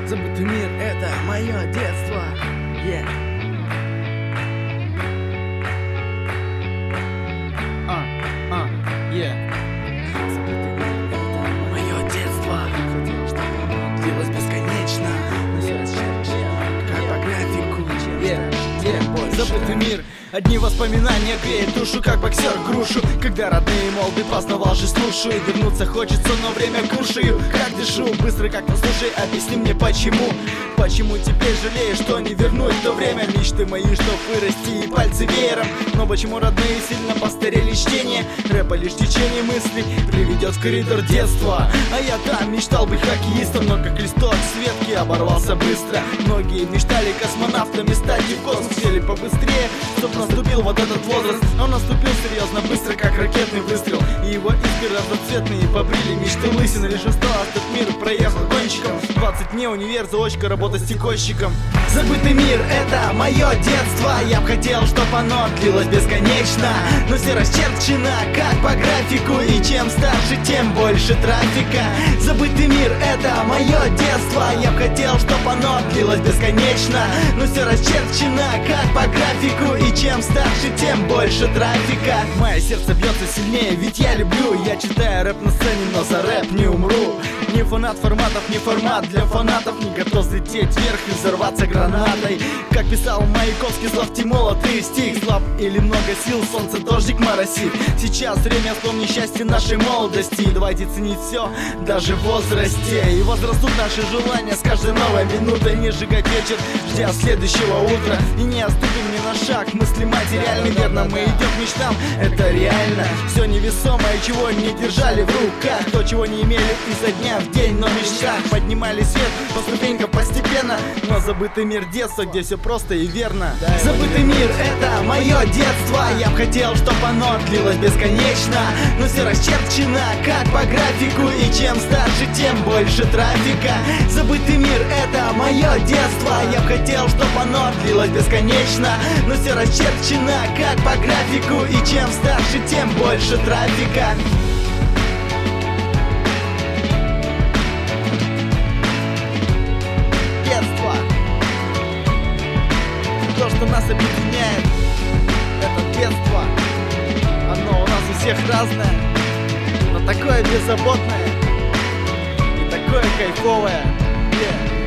Забытый мир — это мое детство. Yeah. Забытый мир — это мое детство. Длилось бесконечно, как по графику. Забытый мир, одни воспоминания греют душу, как боксер грушу. Когда родные молоды познавал же слушаю. Вернуться хочется, но время кушаю. Как дышу, быстро как послушай, объясни мне почему. Почему теперь жалеешь, что не вернуть то время? Мечты мои, чтоб вырасти и пальцы веером. Но почему родные сильно постарели чтение? Рэпа лишь течение мыслей приведет в коридор детства. А я там мечтал быть хоккеистом, но как листок с ветки оборвался быстро. Многие мечтали космонавтами стать и в космос сели побыстрее, чтоб наступил вот этот возраст. Но наступил серьезно быстро, как ракетный выстрел. И его искры разноцветные побрили мечты лысины. Лишь осталось этот мир, проехал гонщиком. 20 дней универ, заочка, работа стекольщиком. Забытый мир — это мое детство. Я б хотел, чтоб оно длилось бесконечно, но все расчерчено, как по графику. И чем старше, тем больше трафика. Забытый мир — это мое детство. Я б хотел, чтоб оно длилось бесконечно, но все расчерчено, как по графику. И чем старше, тем больше трафика. Мое сердце бьется сильнее, ведь я люблю. Я читаю рэп на сцене, но за рэп не умру. Не фанат форматов, не формат для фанатов. Не готов взлететь вверх и взорваться гранатой. Как писал Маяковский, слов Тимола, ты стих. Слаб или много сил, солнце, дождик моросит. Сейчас время вспомнить счастье нашей молодости. Давайте ценить все, даже в возрасте. И возрастут наши желания с каждой новой минутой. Не сжигать вечер, ждя следующего утра. И не отступим ни на шаг, мысли материальны. Верно, мы идем к мечтам, это реально. Все невесомое, чего не держали в руках. То, чего не имели изо дня в день, но в мечтах поднимали свет по ступенькам постепенно. Но забытый мир детства, где все просто и верно. Забытый мир — это мое детство. Я б хотел, чтоб оно длилось бесконечно, но все расчерчено, как по графику. И чем старше, тем больше трафика. Забытый мир — это мое детство. Я б хотел, чтоб оно длилось бесконечно, но все расчерчено, как по графику. И чем старше, тем больше трафика. То, что нас объединяет, это детство. Оно у нас у всех разное, но такое беззаботное и такое кайфовое.